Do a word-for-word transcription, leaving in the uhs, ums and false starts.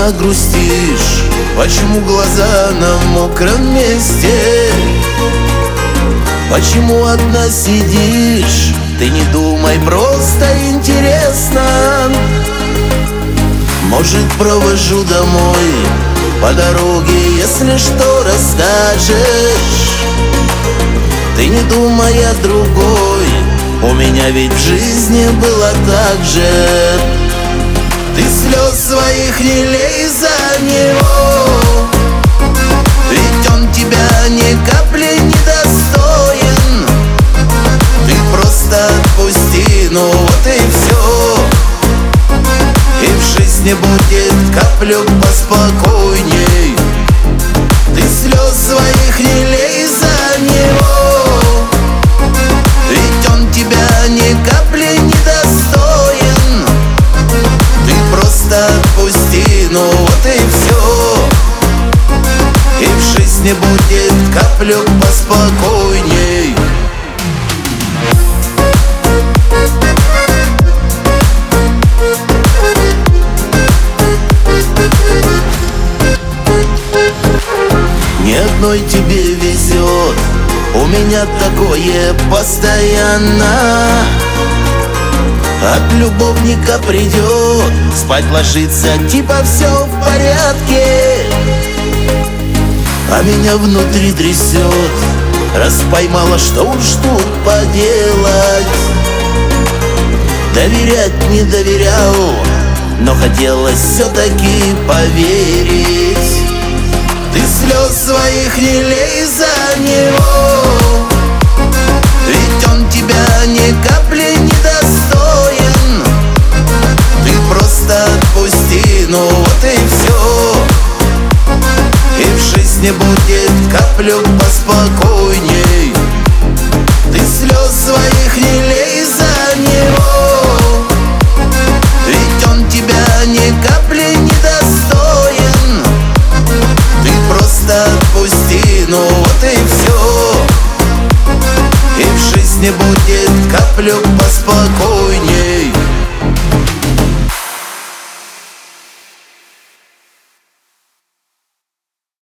меня грустишь? Почему глаза на мокром месте? Почему одна сидишь? Ты не думай, просто интересно. Может, провожу домой по дороге, если что расскажешь. Ты не думай о другой, у меня ведь в жизни было так же. Ты слез своих не лей за него, ведь он тебя ни капли не достоин. Ты просто отпусти, ну вот и все. И в жизни будет каплю поспокойней. Ты слез своих не лей за него, ведь он тебя ни капли не достоин. Ты просто отпусти, ну вот и все. И в жизни будет каплю поспокойней. Ни одной тебе везет, у меня такое постоянно. От любовника придет, спать ложится, типа все в порядке. А меня внутри трясет, раз поймала, что уж тут поделать. Доверять не доверял, но хотелось все-таки поверить. Ты слез своих не лей за него, ведь он тебя ни капли не достоин. Ты просто отпусти, ну вот и все. И в жизни будет каплю поспокойней. Ты слез своих не лей за него, ведь он тебя ни капли не достоин. Ты просто отпусти, ну вот и все. И в жизни будет каплю поспокойней.